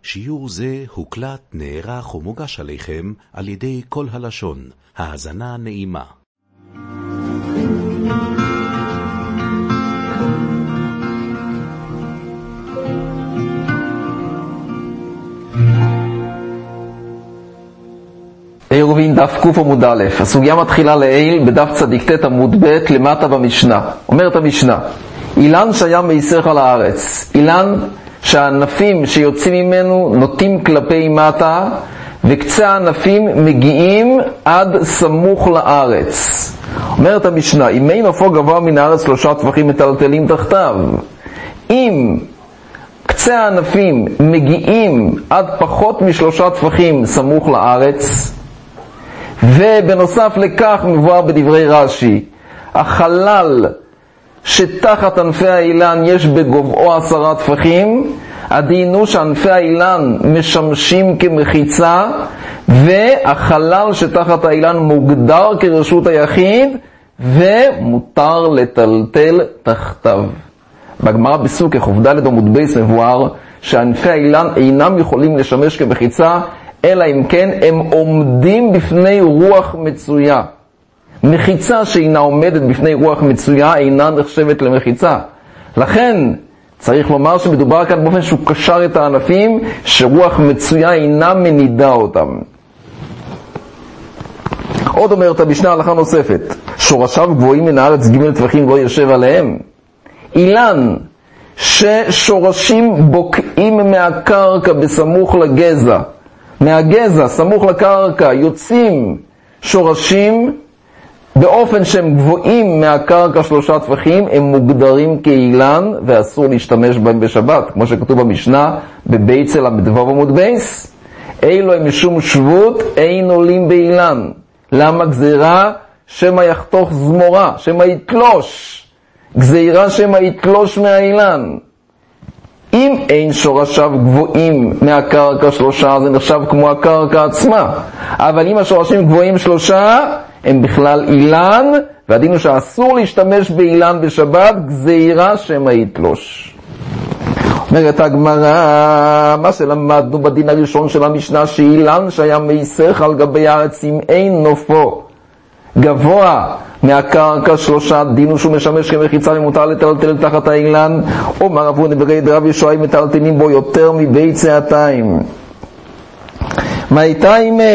שיעור זה הוקלט, נערך ומוגש עליכם על ידי כל הלשון. האזנה נעימה. עירובין דף קוף עמוד א'. הסוגיה מתחילה לעיל בדף צדיק ת' עמוד ב' למטה במשנה. אומרת המשנה, אילן שהיה מייסר על הארץ, אילן שהענפים שיוצאים ממנו נוטים כלפי מטה, וקצה הענפים מגיעים עד סמוך לארץ. אומרת המשנה, אם אין עפו גבוה מן הארץ 3 טפחים מטלטלים תחתיו, אם קצה הענפים מגיעים עד פחות מ3 טפחים סמוך לארץ, ובנוסף לכך מבואר בדברי רש"י, החלל שתחת ענפי האילן יש בגובהו 10 טפחים, הדין הוא שענפי האילן משמשים כמחיצה, והחלל שתחת האילן מוגדר כרשות היחיד, ומותר לטלטל תחתיו. בגמרא בסוכה ח"ד עמוד בייס מבואר שענפי האילן אינם יכולים לשמש כמחיצה, אלא אם כן הם עומדים בפני רוח מצויה. מחיצה שאינה עומדת בפני רוח מצויה אינה נחשבת למחיצה. לכן צריך לומר שמדובר כאן באופן שהוא קשר את הענפים, שרוח מצויה אינה מנידה אותם. עוד אומרת המשנה הלכה נוספת, שורשיו גבוהים מן הארץ ג' טפחים לא יושב עליהם. אילן ששורשים בוקעים מהקרקע בסמוך לגזע, מהגזע סמוך לקרקע יוצאים שורשים באופן שהם גבוהים מהקרקע 3 טפחים, הם מוגדרים כאילן ואסור להשתמש בהם בשבת, כמו שכתוב במשנה בבית צלע בדבר עמוד בייס, אילו הם משום שבות אין עולים באילן. למה? גזירה שמה יחתוך זמורה, שמה יתלוש, גזירה שמה יתלוש מהאילן. אם אין שורשיו גבוהים מהקרקע 3, זה נחשב כמו הקרקע עצמה, אבל אם השורשים גבוהים 3 הם בכלל אילן, והדין הוא שאסור להשתמש באילן בשבת, גזירה שמה יתלוש. אומרת הגמרא, מה שלמדנו בדין הראשון של המשנה, שאילן שהיה מייסר על גבי הארץ, אם אין נופו גבוה מהקרקע 3, דין הוא שהוא משמש כמחיצה ומותר לטלטל תחת האילן. אומר רב הונא ברי דרב ישוע מטלטלים בו יותר מבית שעתיים. מה הייתה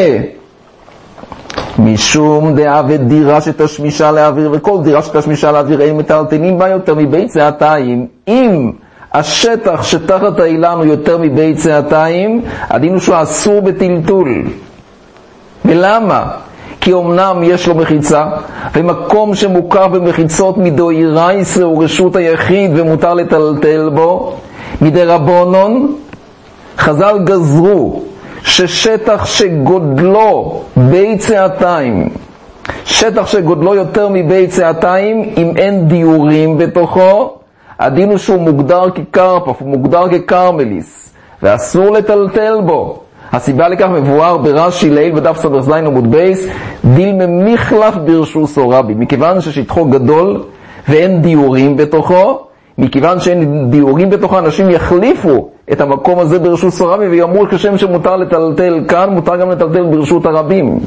משום דעה ודירה שתשמישה לאוויר, וכל דירה שתשמישה לאוויר אין מטלטלים בה יותר מבית שעתיים. אם השטח שתחת האילן הוא יותר מבית שעתיים, הדין הוא שהוא אסור בטלטול. ולמה? כי אמנם יש לו מחיצה, ומקום שמוכר במחיצות מדאורייתא הוא רשות היחיד ומותר לטלטל בו. מדרבנן חז"ל גזרו ששטח שגודלו בית שעתיים, שטח שגודלו יותר מבית שעתיים, אם אין דיורים בתוכו, הדין הוא שהוא מוגדר כקרפף, הוא מוגדר כקרמליס, ואסור לטלטל בו. הסיבה לכך מבואר ברש"י לעיל בדף ס"ז עמוד בייס, דילמה מחלף ברשותו רבי, מכיוון ששטחו גדול ואין דיורים בתוכו, מכיוון שאין דיורים בתוכו, אנשים יחליפו את המקום הזה ברשות רבי ויאמרו כשם שמותר לטלטל כאן, מותר גם לטלטל ברשות הרבים.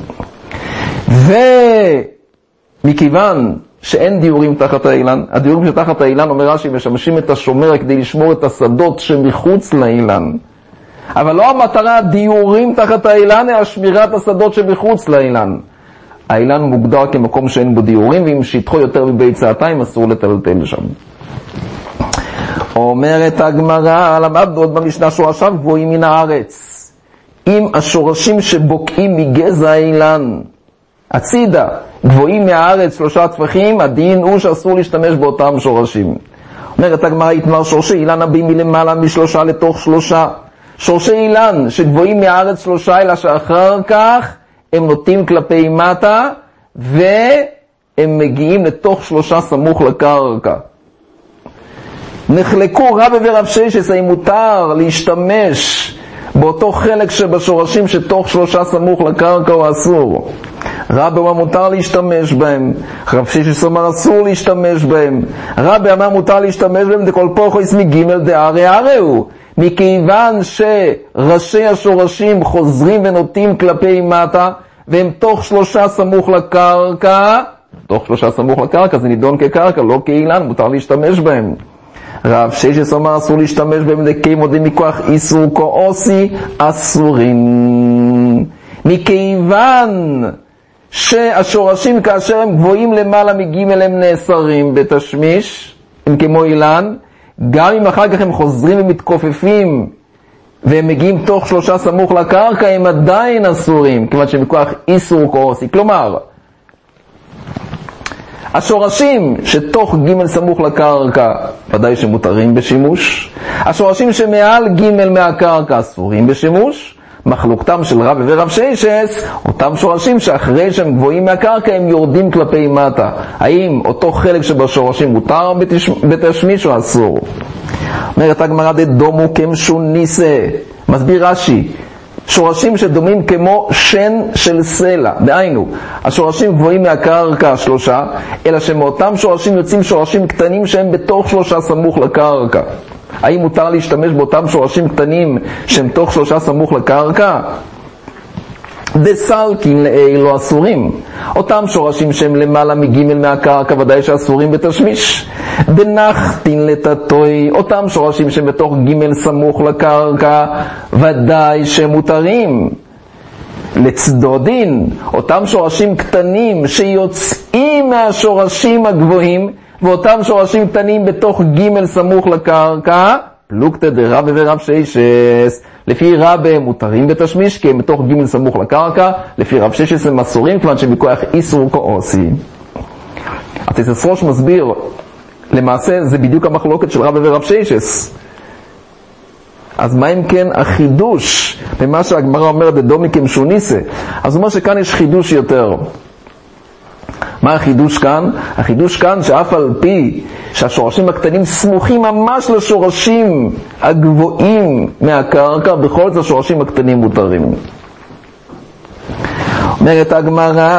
ומכיוון שאין דיורים תחת האילן, הדיורים שתחת האילן אומר רש"י משמשים את השומר כדי לשמור את השדות שמחוץ לאילן, אבל לא המטרה דיורים תחת האילן, אלא שמירת השדות שמחוץ לאילן. האילן מוגדר כמקום שאין בו דיורים, ואם שטחו יותר מבית שעתיים אסור לטלטל שם. אומרת הגמרא, למדנו עוד במשנה, שורשיו גבוהים מן הארץ. אם השורשים שבוקעים מגזע האילן הצידה גבוהים מהארץ 3 טפחים, הדין הוא שאסור להשתמש באותם שורשים. אומרת הגמרא, יתמר שורשי אילן הבאים מלמעלה מ3 לתוך 3. שורשי אילן שגבוהים מהארץ 3, אלא שאחר כך הם נוטים כלפי מטה, והם מגיעים לתוך 3 סמוך לקרקע. נחלקו רבי ורב ששת האם מותר להשתמש באותו חלק שבשורשים שתוך 3 סמוך לקרקע או אסור. רבי אמר מותר להשתמש בהם, רב ששת אמר אסור להשתמש בהם. רבי אמר מותר להשתמש בהם, דכל פוחויס מג' דארי ארהו, מכיוון שראשי השורשים חוזרים ונוטים כלפי מטה, והם תוך 3 סמוך לקרקע, זה נידון כקרקע, לא כאילן, מותר להשתמש בהם. רב ששס אומר אסור להשתמש בהם דקי מודים מכוח איסור כעוסי, אסורים. מכיוון שהשורשים כאשר הם גבוהים למעלה מגימל הם נאסרים בתשמיש, הם כמו אילן, גם אם אחר כך הם חוזרים ומתכופפים והם מגיעים תוך 3 סמוך לקרקע, הם עדיין אסורים, כיוון שמכוח איסור כעוסי. כלומר, השורשים שתוך ג' סמוך לקרקע ודאי שמותרים בשימוש, השורשים שמעל ג' מהקרקע אסורים בשימוש. מחלוקתם של רב ורב ששס, אותם שורשים שאחרי שהם גבוהים מהקרקע הם יורדים כלפי מטה, האם אותו חלק שבשורשים מותר בתשמיש או אסור? אומרת הגמרא דדומו כמשוניסה, מסביר רש"י, שורשים שדומים כמו שן של סלע, דהיינו, השורשים גבוהים מהקרקע 3, אלא שמאותם שורשים יוצאים שורשים קטנים שהם בתוך 3 סמוך לקרקע. האם מותר להשתמש באותם שורשים קטנים שהם תוך 3 סמוך לקרקע? דסלקין לאלו אסורים. אותם שורשים שהם למעלה מג' מהקרקע ודאי שאסורים בתשמיש. דנחתין לתתוי, אותם שורשים שהם בתוך ג' סמוך לקרקע ודאי שהם מותרים. לצדודין, אותם שורשים קטנים שיוצאים מהשורשים הגבוהים ואותם שורשים קטנים בתוך ג' סמוך לקרקע, פלוגתא דרבא ורב ששס, לפי רבא הם מותרים בתשמיש כי הם בתוך ג' סמוך לקרקע, לפי רב ששס הם אסורים כיוון שמכוח איסור כעוסי. התוספות ראש מסביר, למעשה זה בדיוק המחלוקת של רבא ורב ששס. אז מה אם כן החידוש במה שהגמרא אומרת דדומי כמשוניסה? אז הוא אומר שכאן יש חידוש יותר. מה החידוש כאן? החידוש כאן שאף על פי שהשורשים הקטנים סמוכים ממש לשורשים הגבוהים מהקרקע, בכל זאת השורשים הקטנים מותרים. אומרת הגמרא,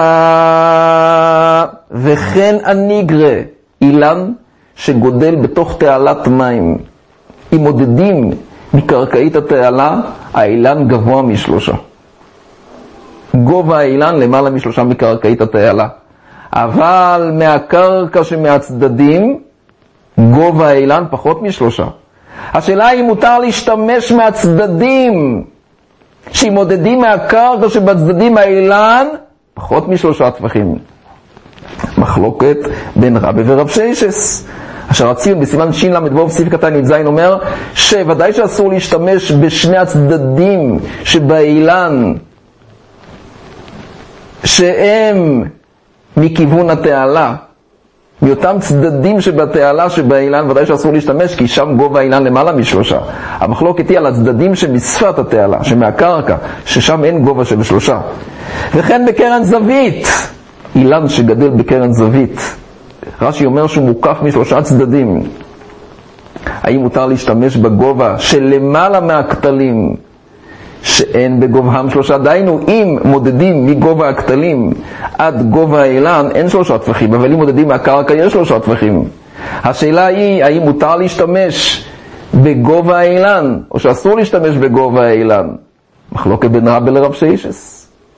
וכן הניגרה, אילן שגודל בתוך תעלת מים, אם מודדים מקרקעית התעלה, האילן גבוה מ3. גובה האילן למעלה מ3 מקרקעית התעלה. אבל מהקרקע שמהצדדים, גובה האילן פחות מ3. השאלה היא מותר להשתמש מהצדדים, שאם מודדים מהקרקע שבצדדים האילן, פחות מ3 טפחים. מחלוקת בין רבא ורב ששס. אשר הציון בסימן שין למדבוב סעיף קטן י"ז אומר, שוודאי שאסור להשתמש בשני הצדדים שבאילן, שהם מכיוון התעלה, מאותם צדדים שבתעלה שבאילן ודאי שאסור להשתמש כי שם גובה האילן למעלה מ3. המחלוקת היא על הצדדים שמשפת התעלה, שמהקרקע, ששם אין גובה של 3. וכן בקרן זווית, אילן שגדל בקרן זווית, רש"י אומר שהוא מוקף מ3 צדדים. האם מותר להשתמש בגובה של למעלה מהכתלים שאין בגובהם 3? דהיינו, אם מודדים מגובה הכתלים עד גובה האילן, אין 3 טפחים, אבל אם מודדים מהקרקע, יש 3 טפחים. השאלה היא, האם מותר להשתמש בגובה האילן, או שאסור להשתמש בגובה האילן? מחלוקת בין רבא לרב ששס.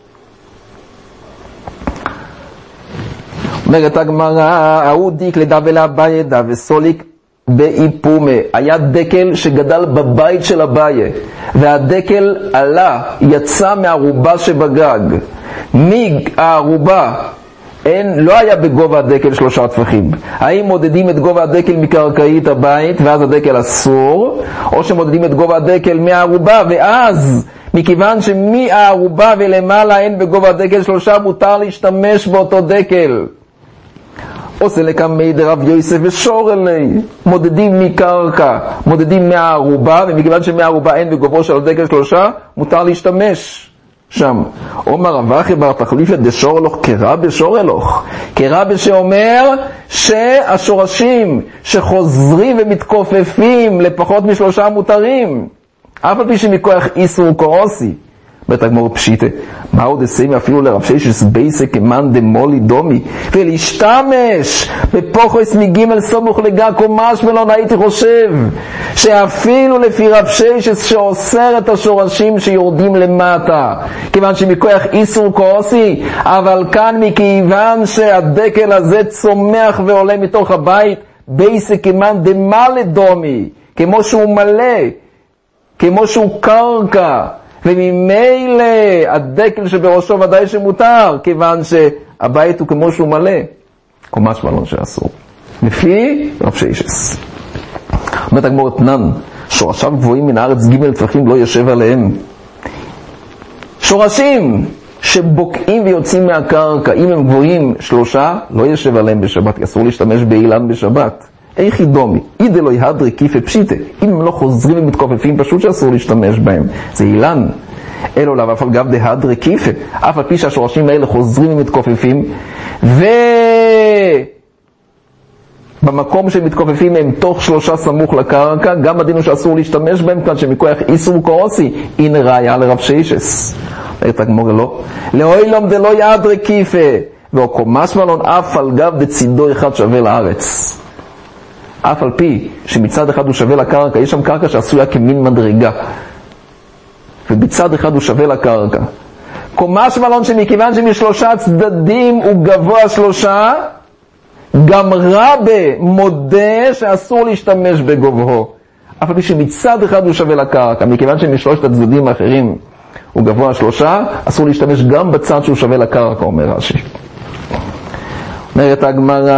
אומרת הגמרא, ההוא דיק לדאבה לאביי דאבה סוליק באיפומה. היה דקל שגדל בבית של אביי, והדקל עלה, יצא מהערובה שבגג. מהערובה לא היה בגובה הדקל 3 טפחים. האם מודדים את גובה הדקל מקרקעית הבית ואז הדקל אסור, או שמודדים את גובה הדקל מהערובה ואז מכיוון שמהערובה ולמעלה אין בגובה הדקל 3, מותר להשתמש באותו דקל. עושה לקמי דרב יוסף ושור אלי, מודדים מקרקע, מודדים מהערובה, ומכיוון שמהערובה אין בגובו של הדקל 3, מותר להשתמש שם. אומר רבחי בר תחליפיה דשור אלוך כרבה שור אלוך, כרבה שאומר שהשורשים שחוזרים ומתכופפים לפחות מ3 מותרים, אף על פי שמכוח איסור כעוסי, אומרת הגמרא פשיטה, מה עוד עושים אפילו לרב ששת בייסה כמן דמולי דומי, ולהשתמש בפוחס מג' סמוך לגג קומש ולא הייתי חושב שאפילו לפי רב ששת שאוסר את השורשים שיורדים למטה, כיוון שמכוח איסור כעוסי, אבל כאן מכיוון שהדקל הזה צומח ועולה מתוך הבית, בייסה כמן דמלי דומי, כמו שהוא מלא, כמו שהוא קרקע, וממילא הדקל שבראשו ודאי שמותר, כיוון שהבית הוא כמו שהוא מלא, קומש מלון שאסור. לפי רב ששת. אומרת הגמרא תנן, שורשיו גבוהים מן הארץ ג' טפחים לא יושב עליהם. שורשים שבוקעים ויוצאים מהקרקע, אם הם גבוהים 3, לא יושב עליהם בשבת, כי אסור להשתמש באילן בשבת. איך ידומי? אידה לא יהדרי כיפה פשיטה. אם הם לא חוזרים ומתכופפים, פשוט שאסור להשתמש בהם. זה אילן. אלו לאו אף על גב דהדרי כיפה. אף על פי שהשורשים האלה חוזרים ומתכופפים, ובמקום שהם מתכופפים הם תוך 3 סמוך לקרקע, גם הדין הוא שאסור להשתמש בהם כאן, שמכוח איסור כעוסי. הנה ראיה לרב ששת. אומרת הגמרא לא. לאוילום דלא יהדרי כיפה. והקומש מלון אף על גב דצידו אחד שווה לארץ. אף על פי שמצד אחד הוא שווה לקרקע, יש שם קרקע שעשויה כמין מדרגה, ובצד אחד הוא שווה לקרקע. קומש מלון שמכיוון שמשלושה צדדים הוא גבוה 3, גם רבה מודה שאסור להשתמש בגובהו. אף על פי שמצד אחד הוא שווה לקרקע, מכיוון שמשלושת הצדדים האחרים הוא גבוה 3, אסור להשתמש גם בצד שהוא שווה לקרקע, אומר רש"י. אומרת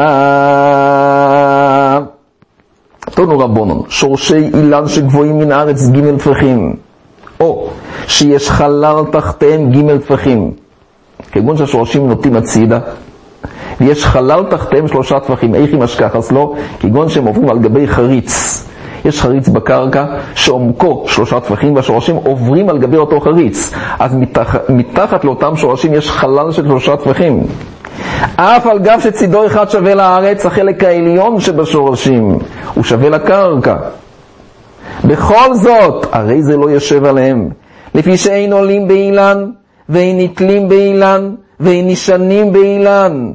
הגמרא, תנו רבונון, שורשי אילן שגבוהים מן הארץ ג' טפחים, או שיש חלל תחתיהם ג' טפחים, כגון שהשורשים נוטים הצידה, ויש חלל תחתיהם 3 טפחים, איך אם אשכחס לו, כגון שהם עוברים על גבי חריץ. יש חריץ בקרקע שעומקו 3 טפחים, והשורשים עוברים על גבי אותו חריץ, אז מתחת לאותם שורשים יש חלל של 3 טפחים. אף על גב שצידו אחד שווה לארץ, החלק העליון שבשורשים הוא שווה לקרקע. בכל זאת, הרי זה לא יושב עליהם, לפי שאין עולים באילן, ואין נתלים באילן, ואין נשנים באילן.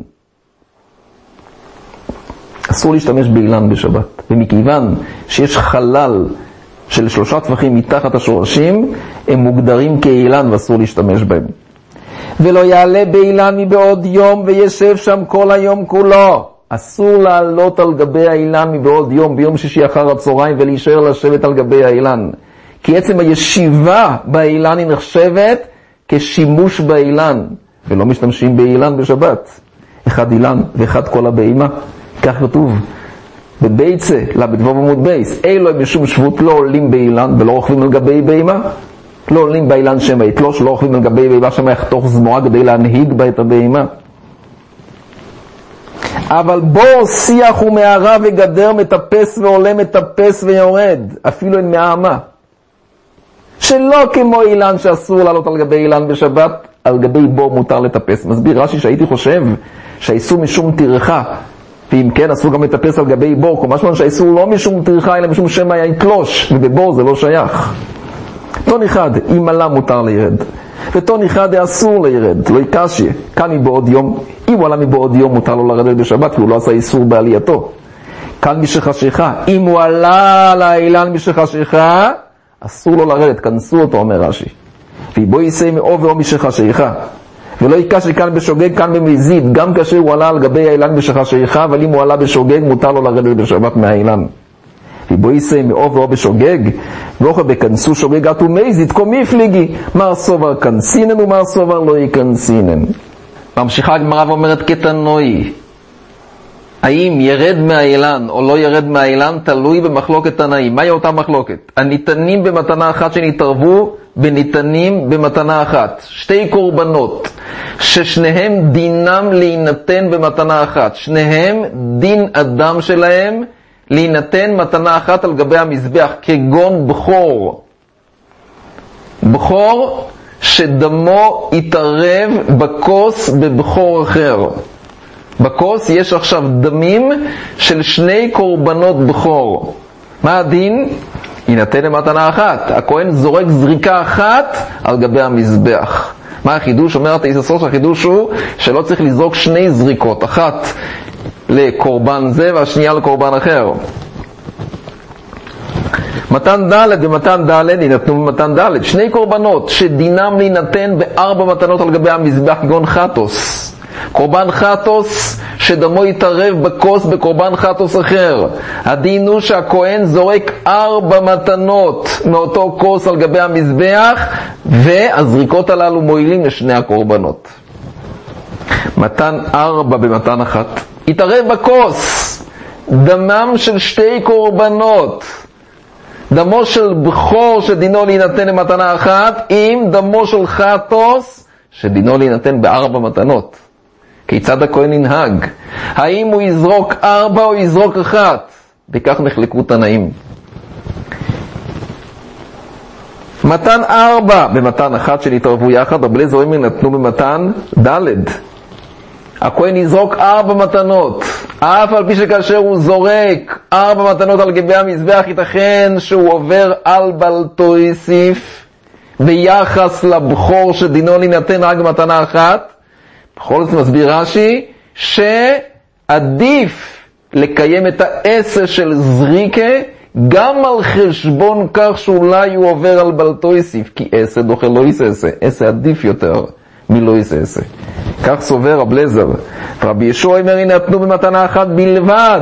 אסור להשתמש באילן בשבת, ומכיוון שיש חלל של 3 טפחים מתחת השורשים, הם מוגדרים כאילן ואסור להשתמש בהם. ולא יעלה באילן מבעוד יום וישב שם כל היום כולו. אסור לעלות על גבי האילן מבעוד יום, ביום שישי אחר הצהריים, ולהישאר לשבת על גבי האילן. כי עצם הישיבה באילן היא נחשבת כשימוש באילן, ולא משתמשים באילן בשבת. אחד אילן ואחד כל הבהמה. כך כתוב בביצה, לבדבוב עמוד בייס, אלו משום שבות לא עולים באילן ולא רוכבים על גבי בהמה. לא עולים באילן שמה יתלוש, לא רוכבים על גבי בהמה שמה יחתוך זמורה כדי להנהיג בה את הבהמה. אבל בור שיח ומערה וגדר מטפס ועולה, מטפס ויורד, אפילו אין מהאמה. שלא כמו אילן שאסור לעלות על גבי אילן בשבת, על גבי בור מותר לטפס. מסביר רש"י שהייתי חושב שהאיסור משום טרחה, ואם כן אסור גם לטפס על גבי בור, כמו משמעון שהאיסור לא משום טרחה אלא משום שמה יתלוש, ובבור זה לא שייך. טון אחד, אם עלה מותר לירד, וטון אחד אסור לירד, לא יקשי, כאן מבעוד יום, אם הוא עלה מבעוד יום מותר לו לרדת בשבת, כי הוא לא עשה איסור בעלייתו. כאן משחשיכה, אם הוא עלה על האילן משחשיכה, אסור לו לרדת, כנסו אותו, אומר רש"י. ובו יישא מעובר משחשיכה, ולא יקשי כאן בשוגג, כאן במזיד, גם כאשר הוא עלה על גבי האילן משחשיכה, אבל אם הוא עלה בשוגג, מותר לו לרדת בשבת מהאילן. ובו יישא מעובר בשוגג, ואוכל בכנסו שוגגת ומזיד, קומי פליגי, מר סובר כנסינן ומר סובר לא יכנסינן. ממשיכה הגמרא ואומרת קטנוי, האם ירד מהאילן או לא ירד מהאילן תלוי במחלוקת תנאים. מהי אותה מחלוקת? הניתנים במתנה אחת שנתערבו בניתנים במתנה אחת. 2 קורבנות ששניהם דינם להינתן במתנה אחת. שניהם דין אדם שלהם להינתן מתנה אחת על גבי המזבח, כגון בחור. בחור שדמו יתערב בכוס בבחור אחר. בכוס יש עכשיו דמים של 2 קורבנות בחור. מה הדין? יינתן למתנה אחת. הכהן זורק זריקה אחת על גבי המזבח. מה החידוש? אומרת היססות, החידוש הוא שלא צריך לזרוק שני זריקות, אחת לקורבן זה והשנייה לקורבן אחר. מתן ד' ומתן ד' יינתנו במתן ד', שני קורבנות שדינם להינתן בארבע מתנות על גבי המזבח, כגון חטוס. קורבן חטוס שדמו יתערב בכוס בקורבן חטוס אחר. הדין הוא שהכהן זורק 4 מתנות מאותו כוס על גבי המזבח, והזריקות הללו מועילים לשני הקורבנות. מתן 4 במתן אחת. יתערב בכוס דמם של 2 קורבנות, דמו של בכור שדינו להינתן למתנה אחת, עם דמו של חטוס שדינו להינתן ב4 מתנות. כיצד הכהן ינהג? האם הוא יזרוק 4 או יזרוק 1? בכך נחלקו תנאים. מתן 4 במתן 1 שנתערבו יחד, רבי אליעזר אומר נתנו במתן ד'. הכהן יזרוק 4 מתנות, אף על פי שכאשר הוא זורק 4 מתנות על גבי המזבח, ייתכן שהוא עובר על בלתויסיף ביחס לבכור שדינו להינתן רק במתנה אחת. בכל זאת מסביר רש"י שעדיף לקיים את העשה של זריקה גם על חשבון כך שאולי הוא עובר על בלתויסיף, כי עשה דוחה לא יעשה, עשה עדיף יותר מלא יעשה. כך סובר רבי אליעזר. רבי ישוע אומר יינתנו במתנה אחת בלבד.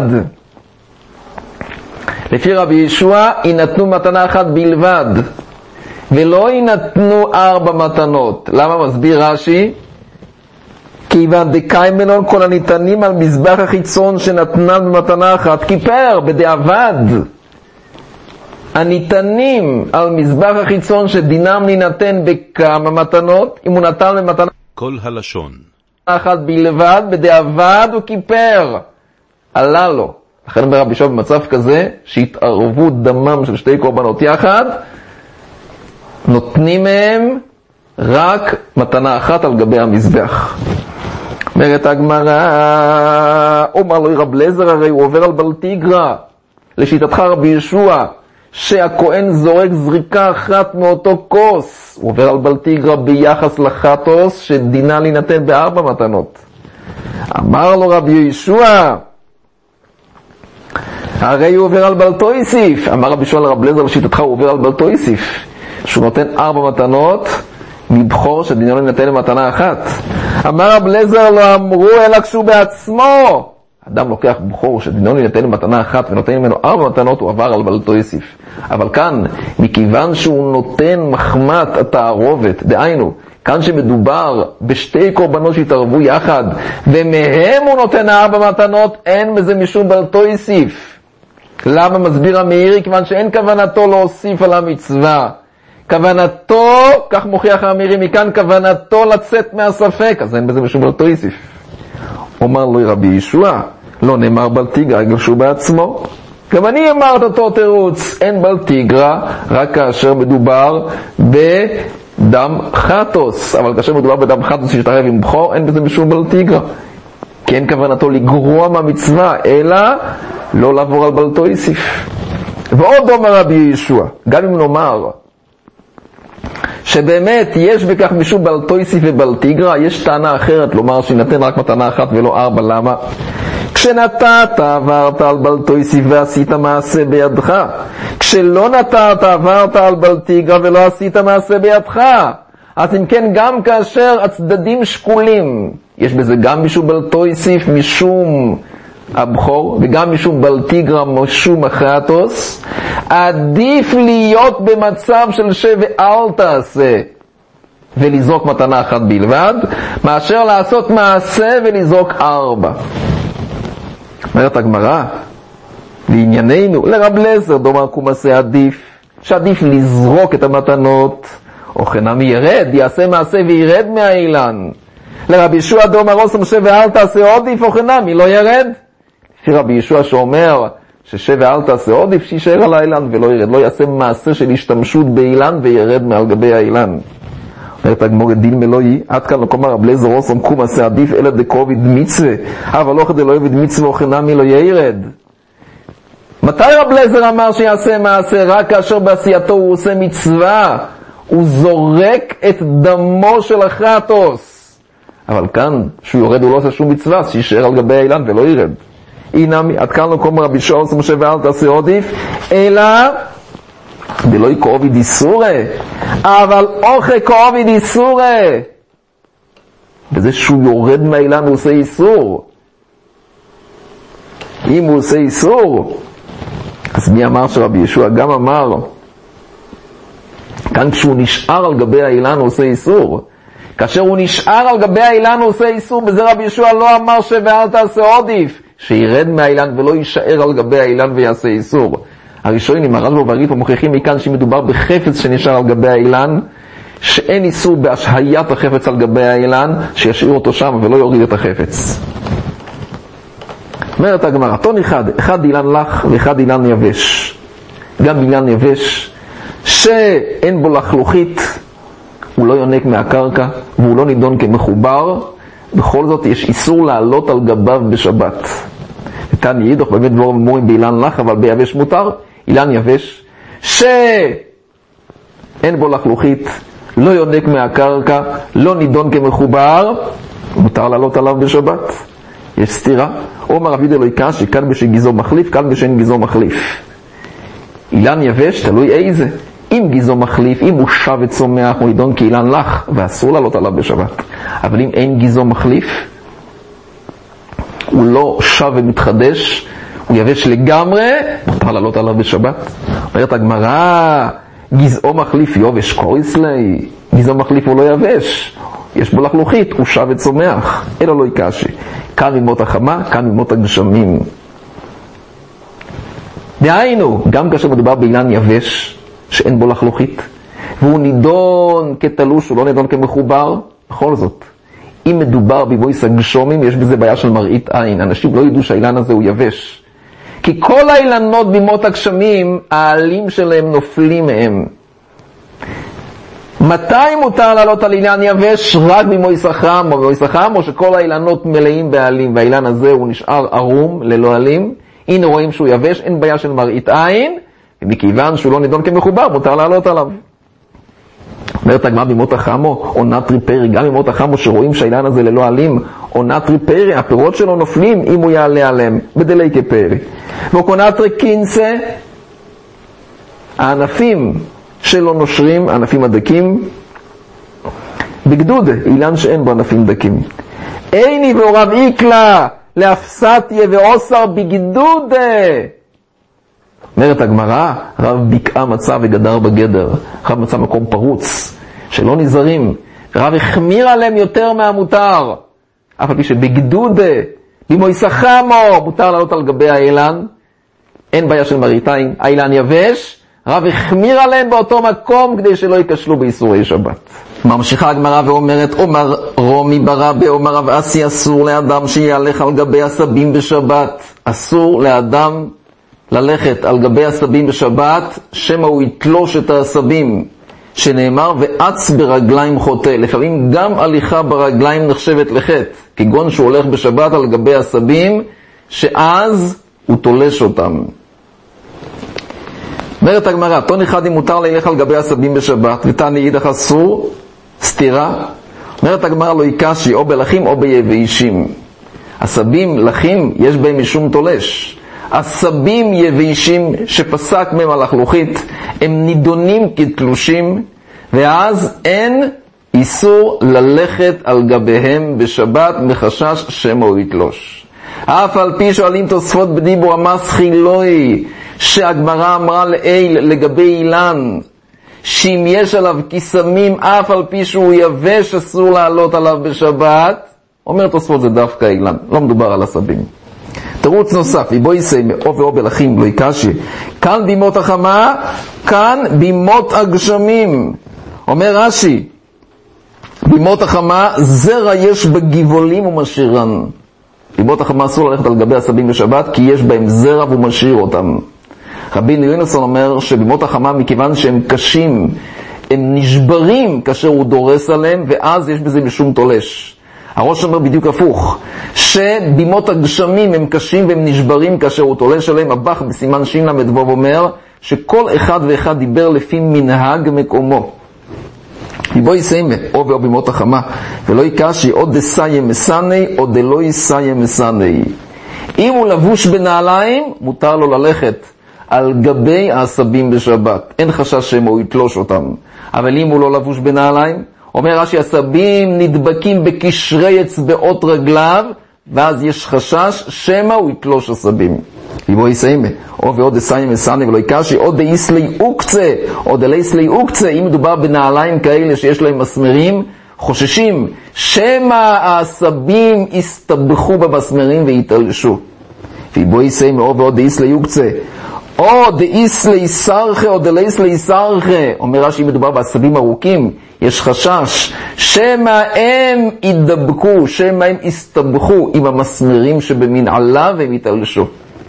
לפי רבי ישוע יינתנו במתנה אחת בלבד, ולא יינתנו 4 מתנות. למה? מסביר רש"י, כיוון דקיימנון כל הניתנים על מזבח החיצון שנתנם במתנה אחת כיפר בדיעבד. הניתנים על מזבח החיצון שדינם להינתן בכמה מתנות, אם הוא נתן במתנה כל הלשון אחת בלבד, בדיעבד הוא כיפר, עלה לו. לכן אומר רבי ישוע במצב כזה שהתערבו דמם של 2 קורבנות יחד, נותנים מהם רק מתנה אחת על גבי המזבח. אומרת הגמרא, אומר לו רבי אליעזר, הרי הוא עובר על בלתיגרא. לשיטתך רבי ישוע שהכהן זורק זריקה אחת מאותו כוס, הוא עובר על בלתיגרא ביחס לחטוס שדינה להינתן ב4 מתנות. אמר לו רבי ישוע, הרי הוא עובר על בלתויסיף. אמר רבי ישוע לרבי אליעזר, לשיטתך הוא עובר על בלתויסיף, שהוא נותן 4 מתנות מבכור שדינו להינתן למתנה אחת. אמר רבי אליעזר, לא אמרו אלא כשהוא בעצמו. אדם לוקח בכור שדינו להינתן למתנה אחת ונותן ממנו 4 מתנות, הוא עבר על בלתויסיף. אבל כאן, מכיוון שהוא נותן מחמת התערובת, דהיינו, כאן שמדובר ב2 קורבנות שהתערבו יחד, ומהם הוא נותן 4 מתנות, אין בזה משום בלתויסיף. למה? מסביר המאירי, כיוון שאין כוונתו להוסיף על המצווה. כוונתו, כך מוכיח המאירי מכאן, כוונתו לצאת מהספק, אז אין בזה משום בלתויסיף. אומר לו רבי ישוע, לא נאמר בלתיגרא, גם שהוא בעצמו. גם אני אמרת אותו תירוץ, אין בלתיגרא, רק כאשר מדובר בדם חטוס. אבל כאשר מדובר בדם חטוס שיתערב עם בכור, אין בזה משום בלתיגרא. כי אין כוונתו לגרוע מהמצווה, אלא לא לעבור על בלתויסיף. ועוד אומר רבי ישוע, גם אם נאמר שבאמת יש בכך משום בלתויסיף ובלתיגרא, יש טענה אחרת לומר שינתן רק מתנה אחת ולא 4. למה? כשנתת עברת על בלתויסיף ועשית מעשה בידך, כשלא נתת עברת על בלתיגרא ולא עשית מעשה בידך. אז אם כן, גם כאשר הצדדים שקולים, יש בזה גם משום בלתויסיף משום הבכור, וגם משום בלתיגרא משום החטוס, עדיף להיות במצב של שב ואל תעשה ולזרוק מתנה אחת בלבד, מאשר לעשות מעשה ולזרוק 4. אומרת הגמרא, לענייננו, לרבי אליעזר דאמר קומסה עדיף, שעדיף לזרוק את המתנות, או חנמי ירד, יעשה מעשה וירד מהאילן. לרבי ישוע דאמר עושה שב ואל תעשה עדיף, או חנמי לא ירד. לפי רבי ישוע שאומר ששב ואל תעשה עדיף, שישאר על האילן ולא ירד, לא יעשה מעשה של השתמשות באילן וירד מעל גבי האילן. אומרת הגמרא דין מלואי, עד כאן לא רבי אליעזר עושה קומסה עדיף אלא דקוביד מצווה, אבל לא כדי לא יביד מצווה או חנמי לא ירד. מתי רב אליעזר אמר שיעשה מעשה? רק כאשר בעשייתו הוא עושה מצווה, הוא זורק את דמו של החטוס. אבל כאן, שהוא יורד הוא לא עושה שום מצווה, שישאר על גבי האילן ולא ירד. הנה, עד כאן לא קום רבי שאול משה ואל תעשה עודיף, אלא דלא יקרובי דיסורי, אבל אוכל קרובי דיסורי. בזה שהוא יורד מהאילן הוא עושה איסור. אם הוא עושה איסור, אז מי אמר שרבי ישוע גם אמר, כאן כשהוא נשאר על גבי האילן הוא עושה איסור. כאשר הוא נשאר על גבי האילן הוא עושה איסור, בזה רבי ישוע לא אמר ואל תעשה עודיף, שירד מהאילן ולא יישאר על גבי האילן ויעשה איסור. הראשונים, הרשב"א והרי"ף מוכיחים מכאן שמדובר בחפץ שנשאר על גבי האילן, שאין איסור בהשהיית החפץ על גבי האילן, שישאיר אותו שם ולא יוריד את החפץ. אומרת הגמרא, טון אחד אילן לח ואחד אילן יבש. גם אילן יבש שאין בו לחלוכית, הוא לא יונק מהקרקע והוא לא נידון כמחובר, בכל זאת יש איסור לעלות על גביו בשבת. וכאן יידוך באמת דבור ומורים באילן לח, אבל ביבש מותר. אילן יבש שאין בו לחלוכית, לא יונק מהקרקע, לא נידון כמחובר, מותר לעלות עליו בשבת. יש סתירה. אומר רבי דלוי קשי, כאן בשביל גיזו מחליף, כאן בשביל גיזו מחליף. אילן יבש, תלוי איזה. אם גיזו מחליף, אם הוא שב וצומח, הוא נידון כאילן לח, ואסור לעלות עליו בשבת. אבל אם אין גיזו מחליף, הוא לא שב ומתחדש, הוא יבש לגמרי, מותר לעלות עליו בשבת. אומרת הגמרא, גזעו מחליף יובש קוריס לי, גזעו מחליף הוא לא יבש, יש בו לחלוכית, הוא שב וצומח, אלא לא יקשי. כאן ממות החמה, כאן ממות הגשמים. דהיינו, גם כאשר מדובר באילן יבש, שאין בו לחלוכית, והוא נידון כתלוש, הוא לא נידון כמחובר, בכל זאת, אם מדובר בבויס הגשומים, יש בזה בעיה של מראית עין. אנשים לא ידעו שהאילן הזה הוא יבש. כי כל האילנות במות הגשמים, העלים שלהם נופלים מהם. מתי מותר לעלות על אילן יבש? רק במויס החם, או שכל האילנות מלאים בעלים, והאילן הזה הוא נשאר ערום, ללא עלים. הנה רואים שהוא יבש, אין בעיה של מראית עין, ומכיוון שהוא לא נידון כמחובר, מותר לעלות עליו. אומרת הגמרא במות החמו, או נטרי פרי, גם במות החמו שרואים שהאילן הזה ללא עלים, או נטרי פרי, הפירות שלו נופלים אם הוא יעלה עליהם, בדלי כפרי. וקונטרי קינסה, הענפים שלו נושרים, הענפים הדקים, בגדוד, אילן שאין בו ענפים דקים. איני והורב איקלה, להפסתיה ואוסר בגדוד. אומרת הגמרא, רב בקעה מצא וגדר בגדר, רב מצא מקום פרוץ, שלא נזרים, רב החמיר עליהם יותר מהמותר, אף על פי שבגדוד, במויס החמו, מותר לעלות על גבי האילן, אין בעיה של מראיתיים, האילן יבש, רב החמיר עליהם באותו מקום, כדי שלא יקשלו באיסורי שבת. ממשיכה הגמרא ואומרת, אומר רומי ברבה, אומר רב אסי, אסור לאדם שיהלך על גבי הסבים בשבת, אסור לאדם ללכת על גבי הסבים בשבת, שמה הוא יתלוש את הסבים, שנאמר ואץ ברגליים חוטא. לפעמים גם הליכה ברגליים נחשבת לחטא, כגון שהוא הולך בשבת על גבי הסבים, שאז הוא תולש אותם. אומרת הגמרא, טון אחד אם מותר ללך על גבי הסבים בשבת, ותני יידך אסור, סתירה. אומרת הגמרא לא יקשי, או בלחים או ביבשים. הסבים, לחים, יש בהם משום תולש. הסבים יבשים שפסק מהם הלחלוכית, הם נידונים כתלושים, ואז אין איסור ללכת על גביהם בשבת מחשש שמא הוא יתלוש. אף על פי שואלים תוספות בדיבור המסחי לוי, שהגמרא אמרה לעיל לגבי אילן, שאם יש עליו כיסמים אף על פי שהוא יבש אסור לעלות עליו בשבת, אומר תוספות זה דווקא אילן, לא מדובר על הסבים. תירוץ נוסף, איבו יסיימה, או ואו בלחים, לא יקשי. כאן בימות החמה, כאן בימות הגשמים. אומר רש"י, בימות החמה, זרע יש בגבעולים ומשאירן. בימות החמה אסור ללכת על גבי הסבים בשבת, כי יש בהם זרע ומשאיר אותם. רבי יונסון אומר שבימות החמה, מכיוון שהם קשים, הם נשברים כאשר הוא דורס עליהם, ואז יש בזה משום תולש. הראש אומר בדיוק הפוך, שבימות הגשמים הם קשים והם נשברים כאשר הוא תולש עליהם. הבח בסימן שין למדבוב אומר שכל אחד ואחד דיבר לפי מנהג מקומו. בוא יסיימה, או ואו בימות החמה, ולא יקשי או דסאי מסני או דלא יסאי מסני. אם הוא לבוש בנעליים, מותר לו ללכת על גבי העשבים בשבת. אין חשש שהוא יתלוש אותם. אבל אם הוא לא לבוש בנעליים, אומר רש"י, העשבים נדבקים בקשרי אצבעות רגליו, ואז יש חשש שמא הוא יתלוש עשבים. בוא יסיימה, או ועוד דסאי מסני ולא יקשי, או דאיסלי אוקצה, או דלאיסלי אוקצה. אם מדובר בנעליים כאלה שיש להם מסמרים, חוששים שמא העשבים יסתבכו במסמרים ויתלשו. ובוא יסיימה, או ועוד דאיסלי אוקצה, או דאיסלי סרחה או דלאיסלי סרחה. אומר רש"י, אם מדובר בעשבים ארוכים, יש חשש שמא הם ידבקו, שמא הם יסתבכו עם המסמרים שבמנעלה והם יתלשו.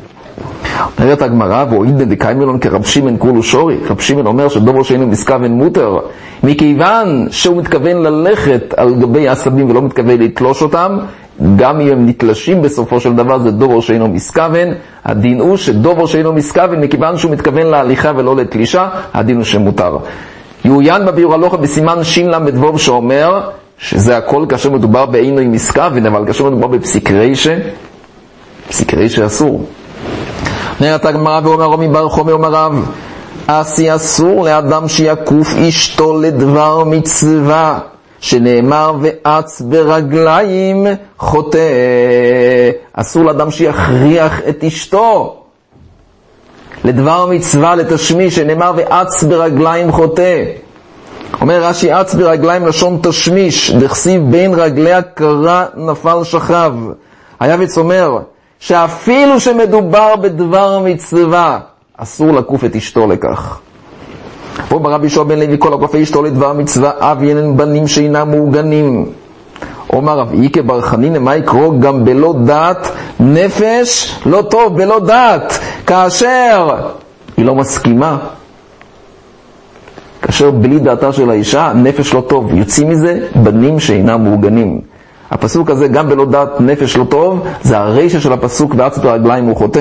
אומרת הגמרא, ואוידא דקיימלון כרב שמעון כולו שורי. רב שמעון אומר שדובר שאינו מסכוון מותר, מכיוון שהוא מתכוון ללכת על גבי העשבים ולא מתכוון לתלוש אותם, גם אם הם נתלשים בסופו של דבר זה דובר שאינו מסכוון. הדין הוא שדובר שאינו מסכוון, מכיוון שהוא מתכוון להליכה ולא לתלישה, הדין הוא שמותר. יעוין בביאור הלכה בסימן שין למדבוב שאומר שזה הכל כאשר מדובר באינו מסכוון, אבל כאשר מדובר בפסיק רישה, פסיק רישה אסור. אומרת הגמרא, ואומר רומי בר חומי אומר רב, עשי אסור לאדם שיקוף אשתו לדבר מצווה, שנאמר ואץ ברגליים חוטא. אסור לאדם שיכריח את אשתו לדבר מצווה, לתשמיש, שנאמר ואץ ברגליים חוטא. אומר רש"י, אץ ברגליים לשון תשמיש, דכסיב בין רגליה קרא נפל שכב. היבץ אומר שאפילו שמדובר בדבר מצווה, אסור לקוף את אשתו לכך. פה ברבי יהושע בן לוי, כל הקוף אשתו לדבר מצווה, אב ינן בנים שאינם מעוגנים. אומר רב איקה בר חנינא, מה יקרו גם בלא דעת נפש לא טוב, בלא דעת, כאשר היא לא מסכימה, כאשר בלי דעתה של האישה נפש לא טוב, יוצאים מזה בנים שאינם מעוגנים. הפסוק הזה, גם בלא דעת נפש לא טוב, זה הרשע של הפסוק ואץ ברגליים הוא חוטא.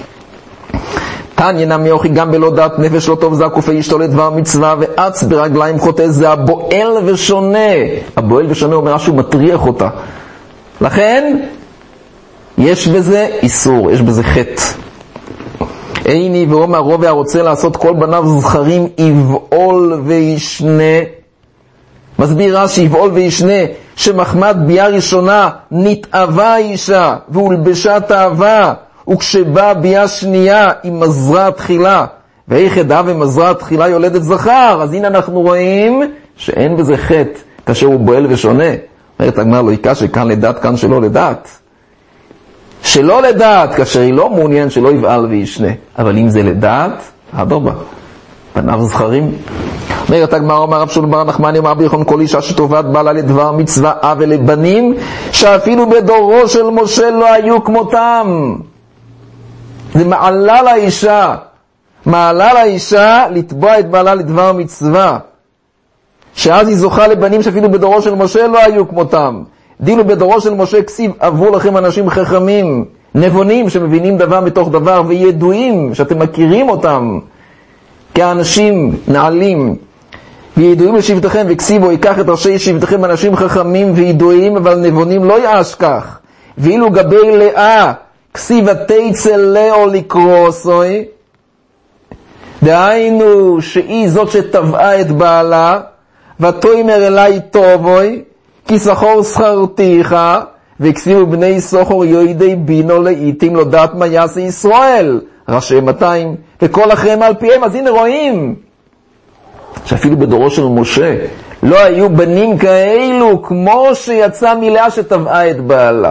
תניא נמי אוכי, גם בלא דעת נפש לא טוב זה הקופי אשתו לדבר מצווה, ואץ ברגליים חוטא זה הבועל ושונה. הבועל ושונה אומר משהו מטריח אותה, לכן יש בזה איסור, יש בזה חטא. איני ואומר רובה הרוצה לעשות כל בניו זכרים יבעול וישנה. מסביר רש"י, יבעול וישנה, שמחמד ביאה ראשונה נתאווה האישה והולבשה תאווה, וכשבא ביאה שנייה היא מזרה תחילה, ואיך ידע ומזרה תחילה יולדת זכר. אז הנה אנחנו רואים שאין בזה חטא כאשר הוא בועל ושונה. אומרת הגמרא, לא יקש שכאן לדעת כאן שלא לדעת, שלא לדעת כאשר היא לא מעוניין שלא יבעל וישנה, אבל אם זה לדעת, אדרבה, בניו זכרים. אומרת הגמרא, אומר רב שולם בר נחמני, אומר ביכון כל אישה שטובת בעלה לדבר מצווה אב ולבנים שאפילו בדורו של משה לא היו כמותם. זה מעלה לאישה, מעלה לאישה לתבוע את בעלה לדבר מצווה, שאז היא זוכה לבנים שאפילו בדורו של משה לא היו כמותם. דילו בדורו של משה כסיב, אבו לכם אנשים חכמים, נבונים שמבינים דבר מתוך דבר, וידועים שאתם מכירים אותם כאנשים נעלים, וידועים לשבטכם, וכסיבו ייקח את ראשי שבטכם אנשים חכמים וידועים אבל נבונים לא יעש כך. ואילו גבי לאה כסיב התיצל לאו לקרוסוי, דהיינו שהיא זאת שטבעה את בעלה, ותאמר אליי טובוי כי סחור שכרתיך, וכסיבו בני סוחור יוידי בינו לעיתים לא דעת מה יעשה ישראל, ראשי 200 וכל אחריהם על פיהם. אז הנה רואים שאפילו בדורו של משה לא היו בנים כאלו כמו שיצא מלאה שטבעה את בעלה.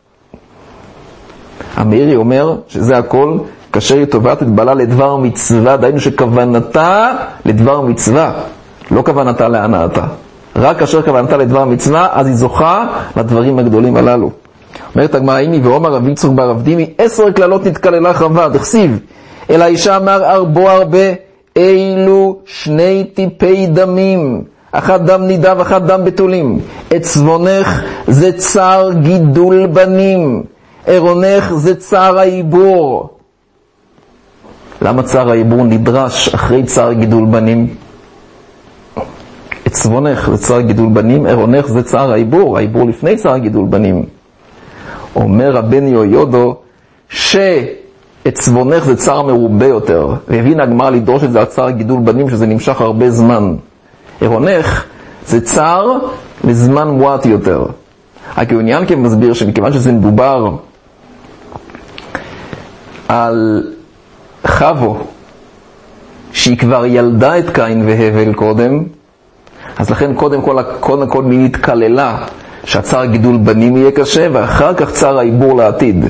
המאירי אומר שזה הכל כאשר היא תובעת את בעלה לדבר מצווה, דהיינו שכוונתה לדבר מצווה, לא כוונתה להנאתה. רק כאשר כוונתה לדבר מצווה, אז היא זוכה לדברים הגדולים הללו. אומרת הגמרא, אימי ואומר רב יצחק בר רב דימי, 10 כללות נתכללה חווה, דכסיב אל האישה אמר ארבו הרבה, אילו 2 טיפי דמים, אחת דם נידה ואחת דם בתולים. עצבונך זה צער גידול בנים, עירונך זה צער העיבור. למה צער העיבור נדרש אחרי צער גידול בנים? עצבונך זה צער גידול בנים, עירונך זה צער העיבור, העיבור לפני צער גידול בנים. אומר רבן יהויודו שעצבונך זה צער מרובה יותר, והבין הגמרא לדרוש את זה על צער גידול בנים שזה נמשך הרבה זמן. עירונך זה צער לזמן מועט יותר. העניין כמסביר שמכיוון שזה מדובר על חבו שהיא כבר ילדה את קין והבל קודם, אז לכן קודם כל מי נתכללה שהצער גידול בנים יהיה קשה, ואחר כך צער העיבור לעתיד.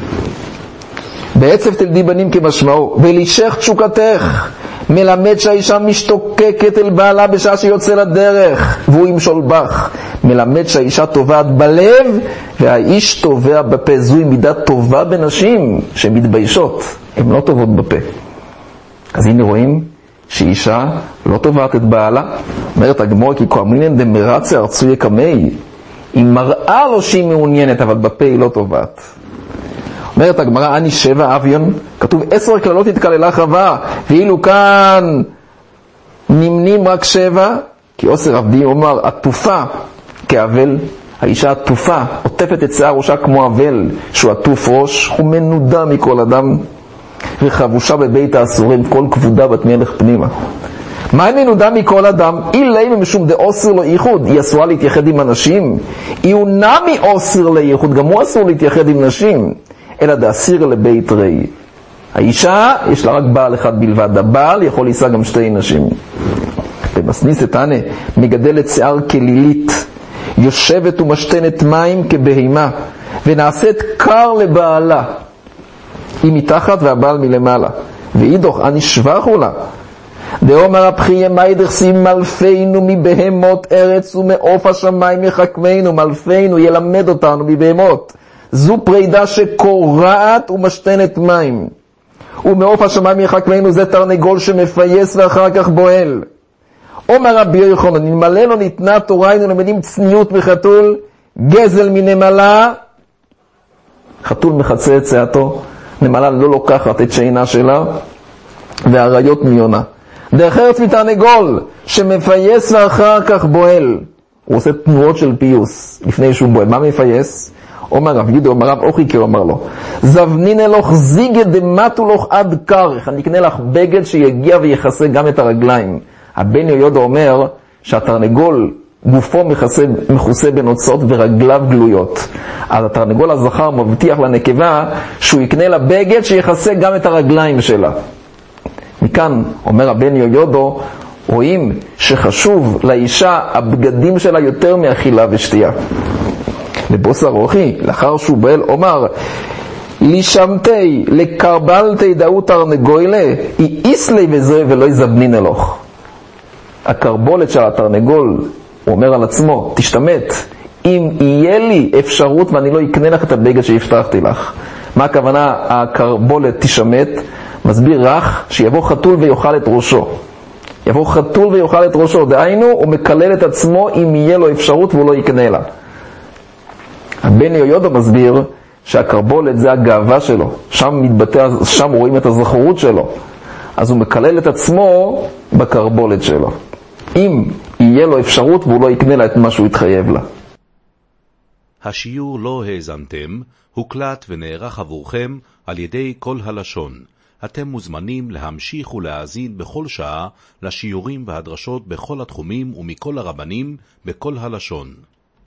בעצב תלדי בנים כמשמעו, ולישך תשוקתך, מלמד שהאישה משתוקקת אל בעלה בשעה שיוצא לדרך, והוא ימשול בך. מלמד שהאישה טובעת בלב, והאיש טובע בפה. זוהי מידה טובה בנשים שמתביישות, הן לא טובות בפה. אז הנה רואים שאישה לא טובעת את בעלה. אומרת הגמרא, כי קומינן דמרציה ארצוי קמי, היא מראה לו שהיא מעוניינת, אבל בפה היא לא טובעת. אומרת הגמרא, אני 7 אביון, כתוב 10 כללות התכללה חווה, ואילו כאן נמנים רק 7, כי עושר עבדי אומר, עטופה כאבל, האישה עטופה, עוטפת את שיער ראשה כמו אבל, שהוא עטוף ראש, הוא מנודה מכל אדם, וחבושה בבית האסורים, כל כבודה בת מלך פנימה. מה היא מנודה מכל אדם? אילי משום דאוסר לו ייחוד, היא אסורה להתייחד עם אנשים, היא נמי אוסר לייחוד, גם הוא אסור להתייחד עם נשים, אלא דאסיר לבית ראי. האישה יש לה רק בעל אחד בלבד, הבעל יכול להישא גם 2 נשים. במסניס תנא, מגדלת שיער כלילית, יושבת ומשתנת מים כבהימה, ונעשית קר לבעלה, היא מתחת והבעל מלמעלה. ואידוך אני שבחו לה, דאמר הבחייה מיידרסים מלפינו מבהמות ארץ ומעוף השמיים יחכמנו. מלפינו ילמד אותנו מבהמות, זו פרידה שקורעת ומשתנת מים, ומעוף השמיים יחכמנו זה תרנגול שמפייס ואחר כך בועל. אומר רבי יוחנן, נמלא לו ניתנה תורה, היינו למדים צניעות מחתול, גזל מנמלה, חתול מחצה את צאתו, נמלה לא לוקחת את שינה שלה, והאריות מיונה. דרך ארץ מתרנגול שמפייס ואחר כך בועל, הוא עושה תנועות של פיוס לפני שהוא בועל. מה מפייס? אומר רב יהודה, אומר רב אוחיקר, אומר לו, זבנין אלוך זיגה דמתו לוך עד קרך, אני אקנה לך בגד שיגיע ויחסה גם את הרגליים. הבן יהודה אומר שהתרנגול גופו מכוסה בנוצות ורגליו גלויות, אז התרנגול הזכר מבטיח לנקבה שהוא יקנה לה בגד שיחסה גם את הרגליים שלה. מכאן אומר הבן יהודה, רואים שחשוב לאישה הבגדים שלה יותר מאכילה ושתייה. לבוסר רוחי, לאחר שהוא בועל, אומר, לישמתי לקרבלתי דאו תרנגוילה, היא איסלי וזה ולא יזבנין אלוך. הקרבולת של התרנגול, הוא אומר על עצמו, תשתמת, אם יהיה לי אפשרות ואני לא אקנה לך את הבגד שהבטחתי לך. מה הכוונה הקרבולת תשתמת? מסביר רך שיבוא חתול ויאכל את ראשו. יבוא חתול ויאכל את ראשו, דהיינו הוא מקלל את עצמו אם יהיה לו אפשרות והוא לא יקנה לה. הבן יהודה מסביר שהקרבולת זה הגאווה שלו, שם רואים את הזכרות שלו, אז הוא מקלל את עצמו בקרבולת שלו, אם יהיה לו אפשרות והוא לא יקנה לה את מה שהוא התחייב לה. השיעור לא האזנתם, הוקלט ונערך עבורכם על ידי כל הלשון. אתם מוזמנים להמשיך ולהאזין בכל שעה לשיעורים והדרשות בכל התחומים ומכל הרבנים בכל הלשון.